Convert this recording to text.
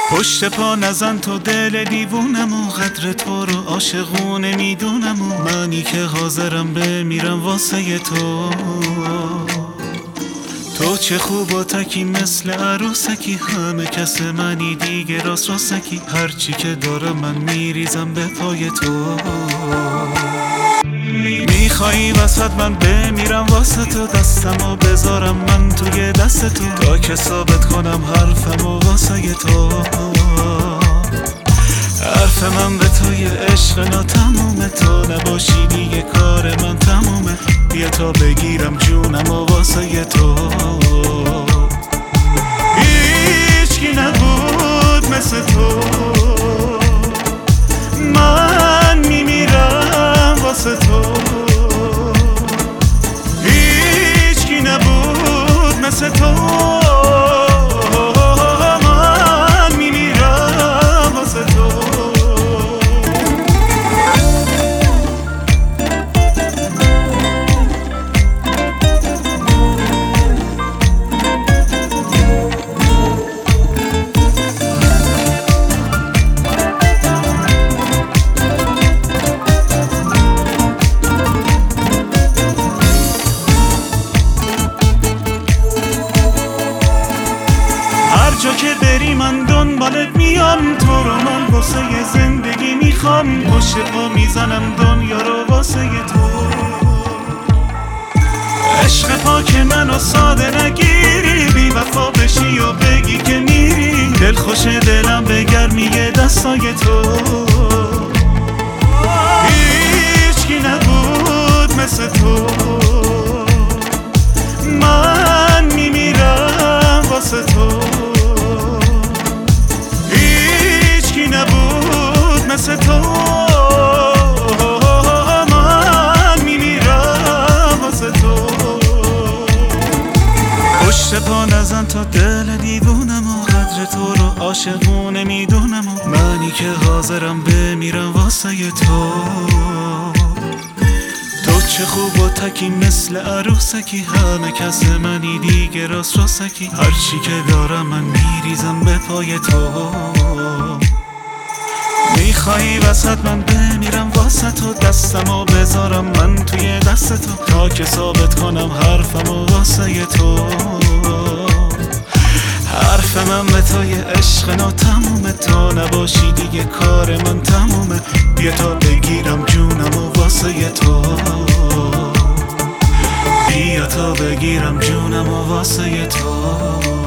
پشت پا نزن تو دل دیوونم و قدر تو رو عاشقونه میدونم و منی که حاضرم بمیرم واسه تو. تو چه خوب و تکی مثل عروسکی، همه کس منی دیگه راست راستکی، هرچی که دارم من میریزم به پای تو. میخوایی وسط من بمیرم واسه تو، دستمو بذارم من توی دست تو تا که ثابت کنم حرفمو واسه تو. حرف من به توی عشق ناتمومه، تو نباشی دیگه کار من تمومه، بیا تا بگیرم جونم و واسه تو. هیچکی نبود مثل تو، من میمیرم واسه تو. هیچکی نبود مثل تو، من میمیرم واسه تو. جا که بری من دنبالت میام، تو رو من واسه زندگی میخوام، پشت پا میزنم دنیا رو واسه تو. عشق پاک منو ساده نگیری، بی وفا بشی و بگی که میری، دل خوش دلم به گرمی دستای تو. هیچکی نبود مثل تو، من میمیرم واسه تو. نبود مثل تو، من میمیرم واسه تو. پشت پا نزن تا دل دیوونم و قدر تو رو عاشقونه میدونم و منی که حاضرم بمیرم واسه تو. تو چه خوب و تکی مثل عروسکی، همه کس منی دیگه راست راستکی، هرچی که دارم من میریزم به پای تو. میخوایی وسط من بمیرم واسه تو، دستمو بذارم من توی دست تو تا که ثابت کنم حرفمو واسه تو. حرف من به توی عشق ناتمومه، تو نباشی دیگه کار من تمومه، بیا تا بگیرم جونمو واسه تو. بیا تا بگیرم جونمو واسه تو.